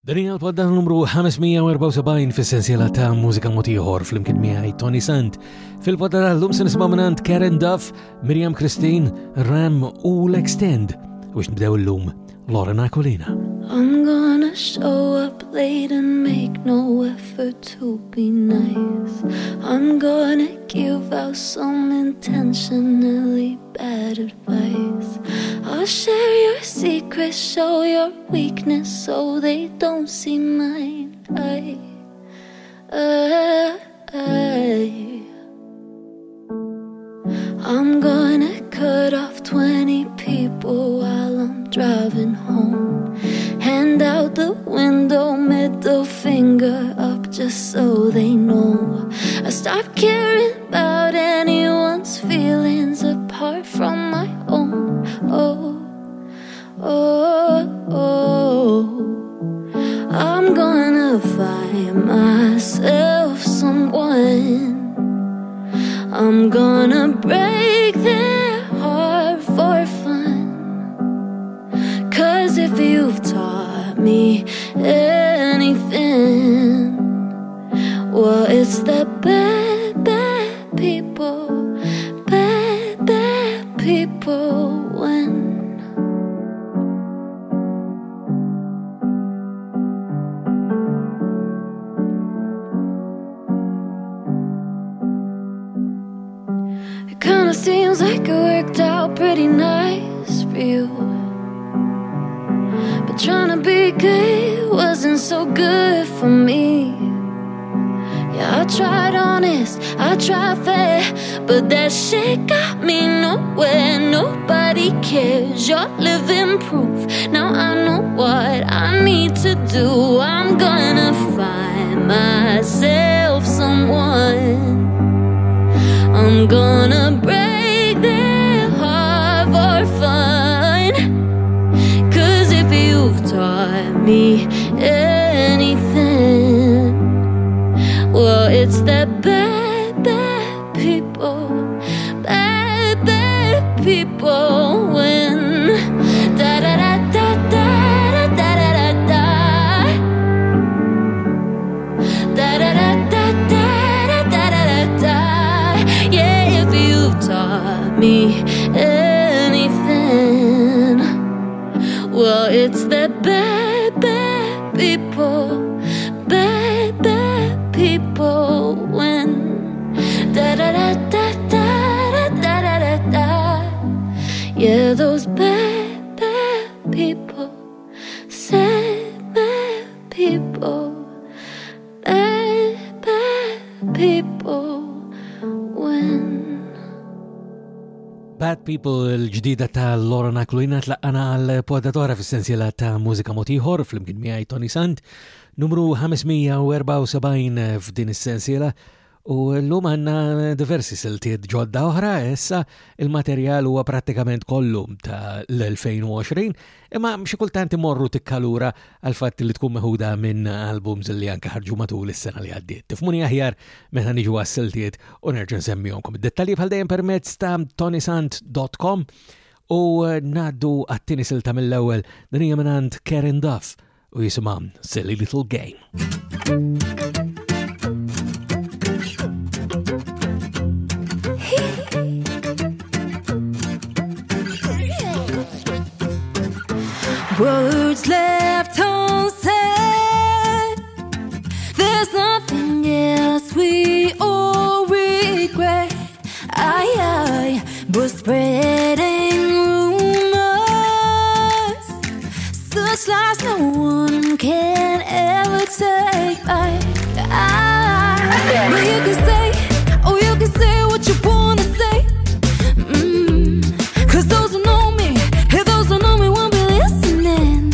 Dani għal-podda numru 574 fil-sensiela ta' mużika motiħor fl-imkien miħaj Tony Sant. Fil-podda tal-lum se nisma' minant Karen Duff, Miriam Christine, Ram u L'Extend. U nibdew l-lum Lauren Aquilina. I'm gonna show up late and make no effort to be nice. I'm gonna give out some intentionally bad advice. I'll share your secrets, show your weakness so they don't see mine. I'm gonna cut off 20 people while I'm driving home. Hand out the window, middle finger up just so they know. I stopped caring about anyone's feelings apart from my own. I'm gonna find myself someone. I'm gonna break their heart for fun. 'Cause if you've taught me anything, well, it's that bad, bad people win. It kinda seems like it worked out pretty nice for you, but trying to be good wasn't so good for me. Yeah, I tried honest, I tried fair, but that shit got me nowhere. Nobody cares, you're living proof. Now I know what I need to do. I'm gonna find myself someone. I'm gonna break their heart for fun. 'Cause if you've taught me anything, well, it's that bad, bad people win. Da da da da da da da da da da da da da da da da da. Yeah, if you've taught me anything, well, it's that bad, bad people win. Da da da da da da da da da. Yeah, those bad, bad people, sad, bad people, bad, bad people win. Bad People il-ġdida ta' Lauren Aquilina tlaqqana għal-podatora fil-sensiela ta' mużika motiħor fl-imkien miħaj Tony Sant, numru 574 f'din is-sensiela. U l-lum għanna diversi siltiet ġodda oħra, essa il-materjal huwa prattikament kollu ta' l-2020, imma xi kultant imorru tikkalura għal fatt li tkun meħuda minn albums li anke ħarġu matul is-sena li għaddiet. Tifmuni aħjar meta niġu għas-siltiet u nerġa' nsemmihomkom. Id-dettalji bħal dejjem permezz ta' tonysant.com u ngħaddu għat-tieni silta mill-ewwel din hija mingħand Karen Duff u jisimha Silly Little Game. Words left unsaid, there's nothing else we all regret. But spreading rumors, such lies no one can ever take back. But you can say, oh, you can say what you wanna say. Cause those who know me, and those who know me won't be listening.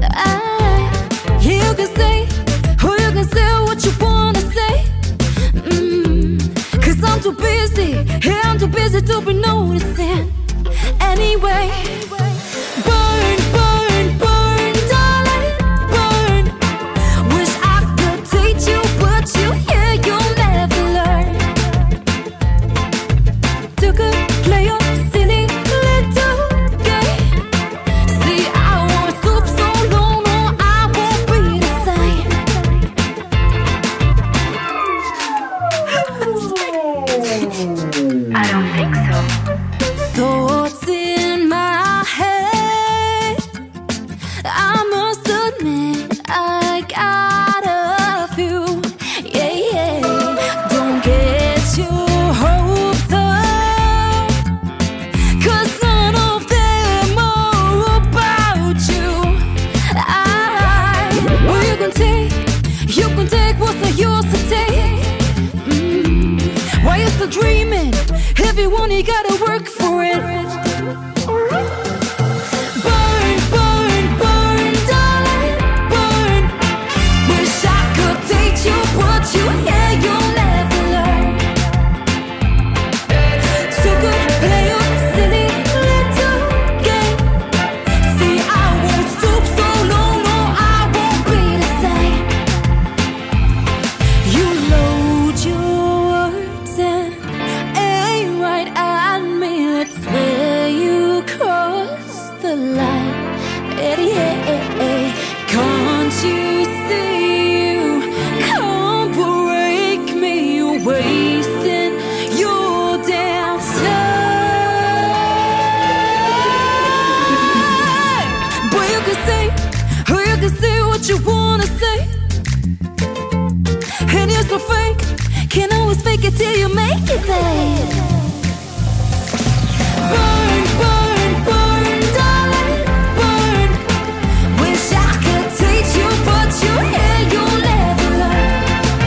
You can say, oh, you can say what you wanna say. Cause I'm too busy, yeah, I'm too busy to be noticing. Anyway, burn, burn, burn, darling, burn. Wish I could teach you, but you hear you'll never learn. Took a play on silly little game. See, I won't stoop so low, no, I won't be the same. can take what's not yours to take. Why you still dreaming? Everyone, you gotta work for it. Burn, burn, burn, darling, burn. Wish I could teach you what you hear, you'll never learn. So good, play your silly little game. See, I won't stoop so low, no, I won't be the same. You load your words and aim right at me. That's where you cross the line. Can't you see you can't break me? You're wasting your damn time. Boy, you can say, or you can say what you wanna say. And you're so fake, can't always fake it till you make it there. Burn, burn, burn, darling, burn. Wish I could teach you, but you hear, you'll never learn.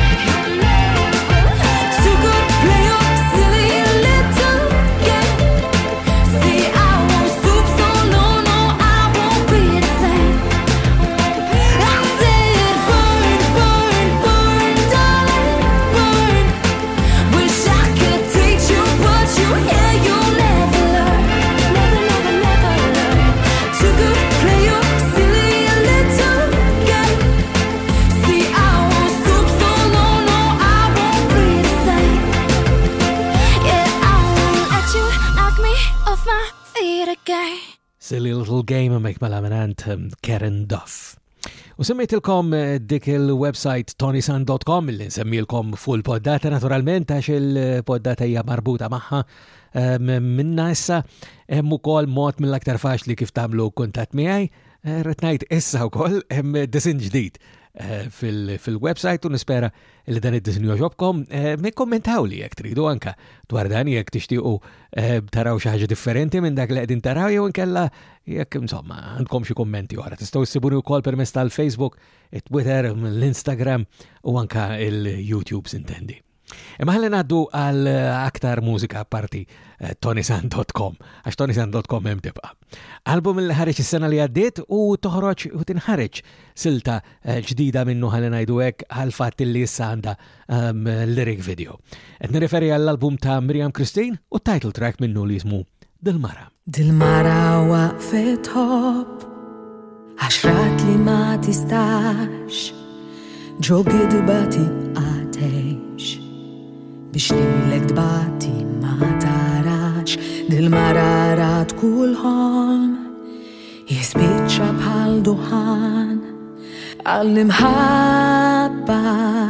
Too good, play your silly little game. See, I won't stoop so low, no, I won't be the same. I said, burn, burn, burn, darling, burn. Wish I could teach you, but you hear, you'll never learn. Never, never, never learn. Too good, play your silly little game. See, I won't stoop so low, no, I won't be the same. Yeah, I won't let you knock me off my feet again. Silly Little Game mek mela minant Karen Duff. U semmejtilkom dik il-website tonysan.com li nsemmilkom full poddata naturalment għax il-poddata hija marbuta magħha minna issa hemm ukoll mod mill-aktar faċli kif tagħmlu kuntatt miegħi. Rrid ngħid issa wkoll hemm disin ġdid fil-website u nispera li dan id-disin joġobkom. Kommentaw li jekk tridu anka dwar dan jekk tixtiequ taraw xi ħaġa differenti minn dak li qegħdin taraw jew inkella jekk insomma għandkom xi kummenti oħra. Tistgħu ssibuni wkoll permezz tal-Facebook, it-Twitter, l-Instagram u anka il-YouTube sintendi. Imma ħalli ngħaddu għal aktar mużika parti tonysan.com għax tonysan.com hemm tibqa'. Album li ħareġ is-sena li għaddiet u toħroġ u tinħareġ silta ġdida minnu ħalli ngħidu hekk għal fatt li issa għandha lyric video. Qed nirreferi għall-album ta' Miriam Christine u title track minnu li jismu Dil-Mara. Dil-Mara waqfet ħobb għaxrat li ma tistax ġo gidba tibqatex biex lilek dbati ma tarax. Dil-Mara rat kull ħolm jispiċċa bħal duħan għall-imħabba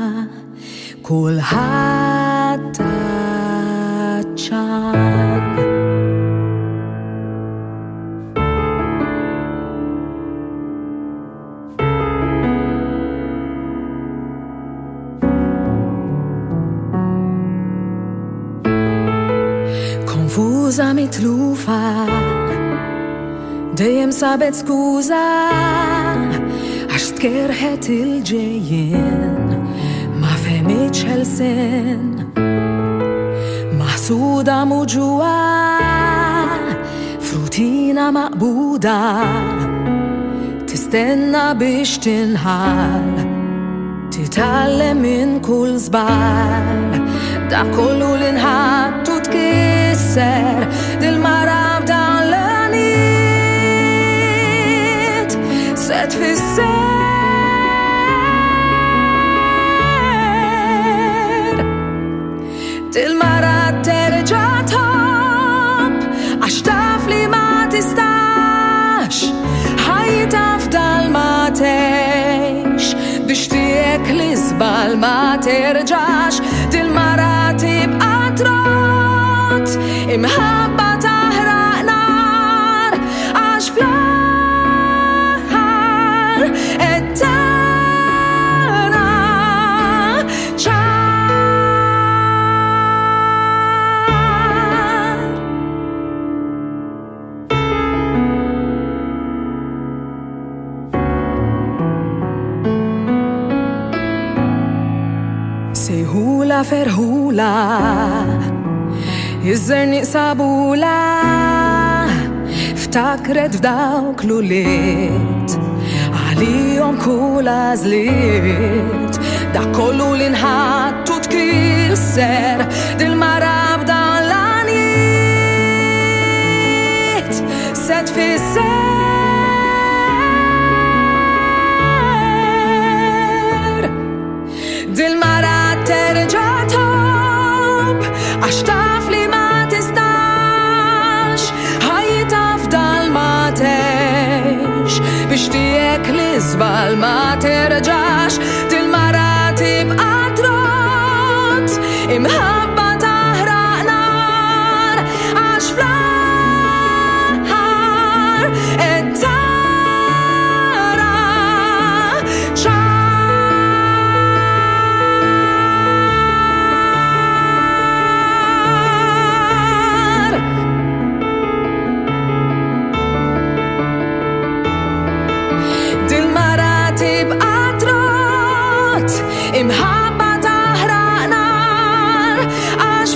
kulħadd taċċan. Konfuża mitlufa dejjem sabet skuża għax tkerħet il-ġejjien ma fehmitx ħelsien maħsuda muġuwa frutina maqbuda tistenna biex tinħal titgħallem minn kull żball da kollu l-inħattu tkisser dil-mara b'dan l-għaniet se tfisser dil-mara terġa' tħobb għax taf li ma tistax ħajta f'dal ma tgħix biex tiegħek l-iżbal ma terġax dil-mara tibqa' trott imħabba taħraq nar għax fl-aħħar qed tara ċar. Ferħula, ferħula, iż-żerniq sabula, ftakret f'dawk l-uliet, għalihom kull għażliet, dak kollu li nħattu tkisser, dil-mara b'dan l-għaniet, se tfisser. Dil-mara terġa' tob, għax taf li ma tistax, ħajta f'dal ma tex, biex tiegħek li żball ma terġax, dil-mara tibqa' trott, imħabba taħraq nar, għax fl-aħħar qed tara imħabba taħraq nar, għax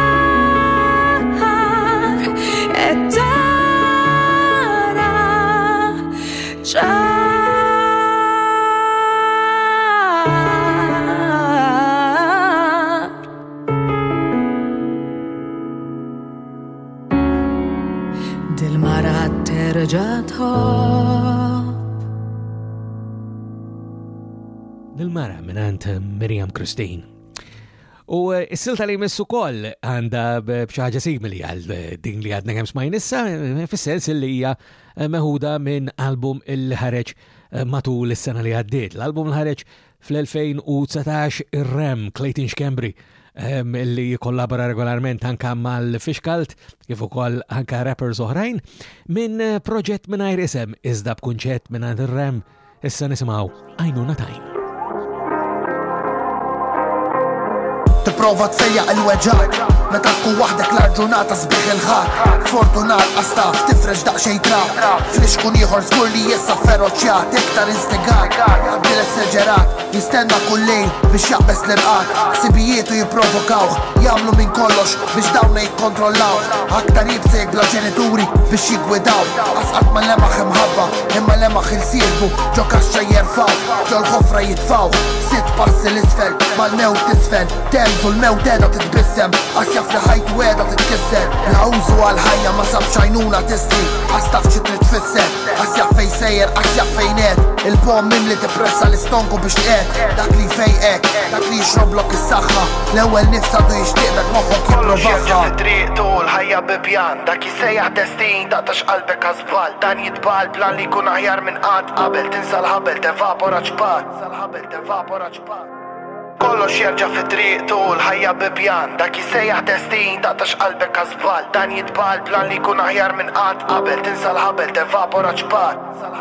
fl-aħħar qed tara ċar. Dil-mara terġa' tħobb. Dil-mara minant Miriam Christine. U s-silta li missu koll għanda bċaġa simili għal din li għadna kemm smajnissa, fis-sens li hija meħuda minn album il-ħareġ matul is-sena li għaddiet. L-album il-ħareġ fl-2019 ir-Rem Clayton Xkembri li kollabora regolarment anka mal-Fishcult kif ukoll anka rappers oħrajn minn proġett mingħajr isem iżda b'kunċett minn ir-Rem issa nisimgħu Għajnuna Time. Tipprova tsejjaq il-weġġaq meta tkun waħdek l-ġurnata sbieħ il-ħadd. Fortunat qastaf tifreġ daqsxejn trab, fl-ixkun ieħor żgur li jissa ferroċjat iktar instigat. Jgħaddi l-esseġerat jistenna kull lejl biex jaqbes l-irqat, sibijietu jipprovokawh, jagħmlu minn kollox biex dawna jikkontrollaw. Aktar jibsejk bla ġenituri biex jiggwidaw, asqat ma lemaħ imħabba imma lemaħ il-sirbu ġo kaxxa jerfaw, ġo l-ħofra jitfaw. Sitt passi l-isfel mal-mewt tisfen, temżu l-mewt edha titbissem, għasjaf li ħajtu edha titkisser. L-għawżu għal-ħajja ma sabx għajnuna tistri, għastaf xitri tfisser, għasjaf fej sejjer, għasjaf fejnet, il-bom mimli tippressa l-istonku biex tqed, dak li fejqek, dak li jixroblok is-saħħa, l-ewwel nifsadu jixtieqlek moħħok jipprovaħħa. Triq tul ħajja bibjan, dak jisejjaħ destin, daqtax qalbek għażbal, dan jitbal plan li jkun aħjar minn qatt qabel, tinsa l-ħabel tevapora ċpar. Kollox jerġa' fi-triq tul ħajja bibjan, dak jisejjaħ destin, daqtax qalbek għażbal, dan jitbal plan li jkun aħjar minn qatt qabel, tinsa l-ħabel tevapora ċpar.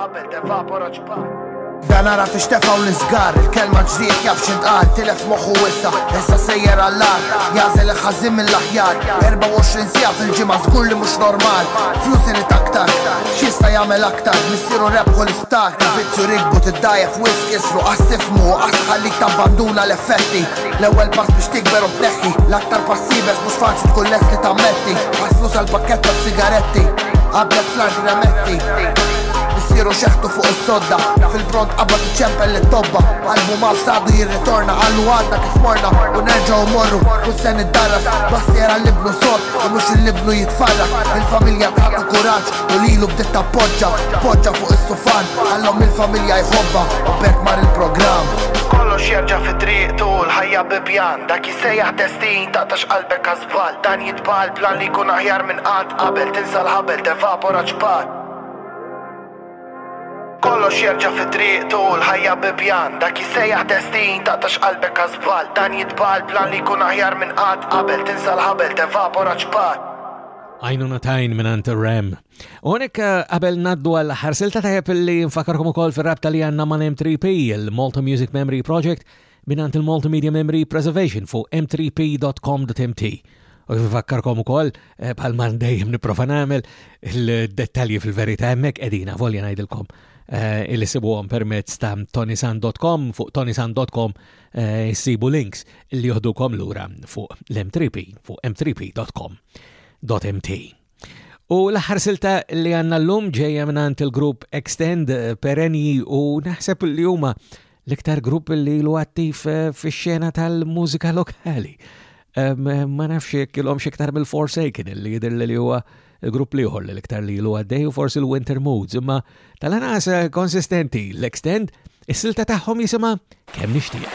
Dan ara fiex tefaw l-izgar, il-kelma ġriet jaf xintqal, tilef moħħu issa sejjer għallar, jażel il-ħażin mill-aħjar, 24 sija fil-ġimgħa żgur li mhux normal, flus irid aktar, x'jista' jagħmel aktar, missieru rebħu l-istar, il-vizzju rikbu tiddajjef wisq isru qas tifhmu qas ħallik tabbanduna l-effetti, l-ewwel pass biex tikber u tneħħi, l-aktar passibes mhux faċli tkun lest li tammetti, qas flus għall-pakkett tas-sigaretti, qablet fl-art remetti. Siru xeħtu fuq il-sodda, fil-bront qabba t-ċempel l-tobba, għalbu mal sadu jirritorna, għallu għadna kif morna, u nerġaw morru, u sen id-darras, bastiera l-libnu sod, u mux il-libnu jitfarra, il-familja taħtu kuraċ, u lilu bdiet tappoġġa, poġġa fuq il-sufan, għallom il-familja jħobba, u bek mar il-program. Kollox jerġa' fi-triq tul ħajja bibjan, dak jisejjaħ destin, daqtax qalbek għażbal, dan jitbal plan li jkun aħjar minn qatt qabel, tinsa l-ħabel tevapora ċpar. Kollox jerġa' fi-triq tul ħajja bibjan, dak jisejjaħ destin, daqtax qalbek għażbal, dan jitbal plan li jkun aħjar minn qatt qabel, tinsa l-ħabel tevapora ċpar. Għajnuna Time minant ir-Rem. Unek qabel naddu għal ħarsilta tajjeb li nfakarkom ukoll fir-rabta li għandna mal M3P, il-Malta Music Memory Project, minant il-Malta Media Memory Preservation fuq m3p.com.mt. U nfakkarkom ukoll bħal ma dejjem nipprova nagħmel il-dettalji fil-verità hemmhekk qegħdin volja ngħidilkom illi sibuhom permezz ta' tonisan.com. Fuq tonisan.com sibu links li joħdukom lura fuq l-M3P, fuq m3p.com.mt. U l-aħħar silta li għanna l-lum ġejja minnant il-grupp Extend perenni u naħseb li huma l-iktar grupp li lu attiv fix-xena tal-mużika lokali. Ma nafx kilhom xiktar mill-Forsaken li jidher li huwa il-grupp liħor l-iktar li lu għaddej u forsi l-Winter Moods, imma tal-anas konsistenti l-Extend is-silta tagħhom jisimha Kemm Nixtieq.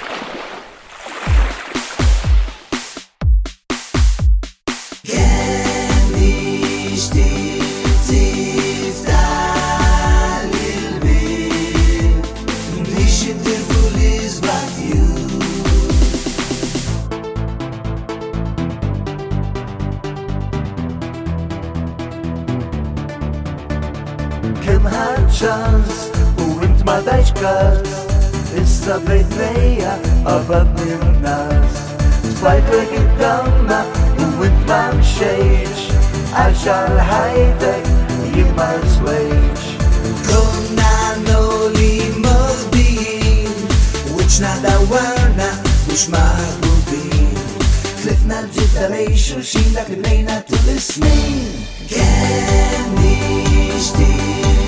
ċans u int ma dajx kas issa bejt mejja qabad min-nas tfajtek id-damma u int ma mxejx għax għal-ħajtek jien ma nswejx konna noli mozbijin wiċna dawarna mux maħbubin tlifna l-ġidda lej xulxin dak li lejna tul is-snin kemm nixtieq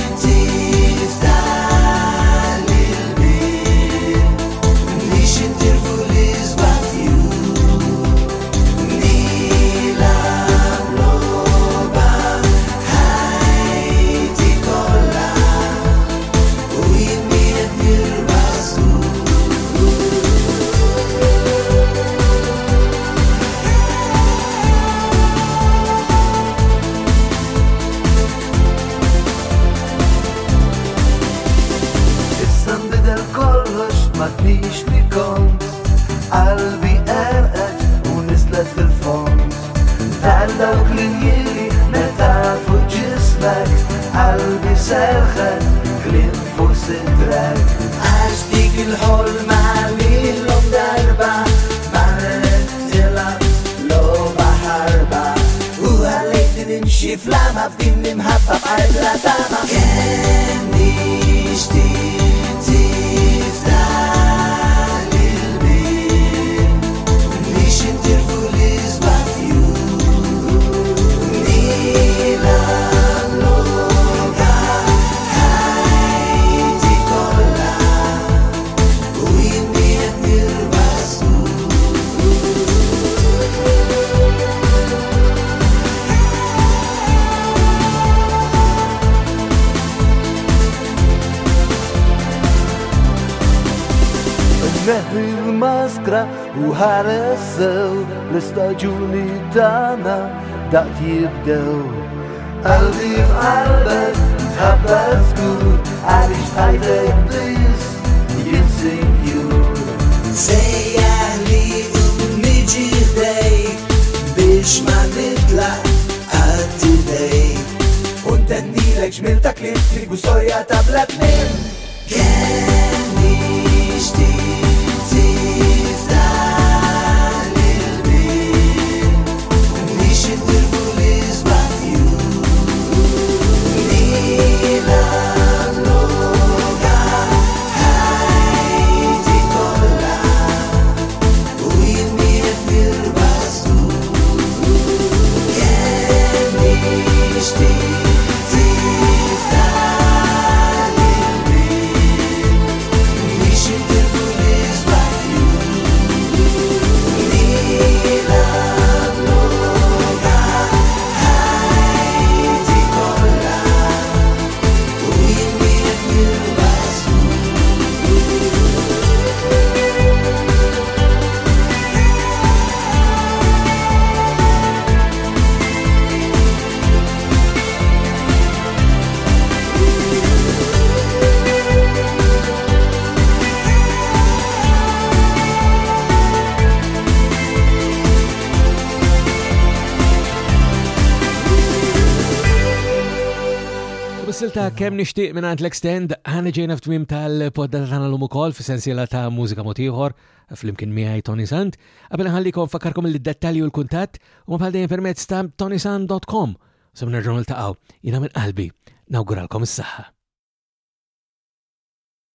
Matnix li kont qalbi erqet u nislet fil-fond tal dawk li njiri meta fuq ġismek qalbi serħet kliem fuq sidrek għax dik il-ħolma li l-lum darba marret tilab loba ħarba u għalek din imxi flama f'din l-imħabba b'qarbla tama kemm nixtieq neħi l-maskra u ħaressew l-istaġuni tana daqt jibdew qalbi f'qalbek tħabbel skur għalix tajtek blis jinsinjur sejjaħ li niġi ħdejk biex ma nitlaq għattidejk untennilek xmilta klip li għustorja ta' blatnin kemm nixtieq Silta Kemm Nixtieq minn l-Extend ħana ġejna f'tmiem tal-poddata tagħna l-lum ukoll f'sensiela ta' mużika mod ieħor flimkien miegħi Tony Sant. Qabel ħallikom fakkarkom il-dettalji u l-kuntatt u bħal dejjem permezz ta' tonisan.com. Se nerġgħu niltaqgħu jiena minn qalbi nawguralkom is-saħħa.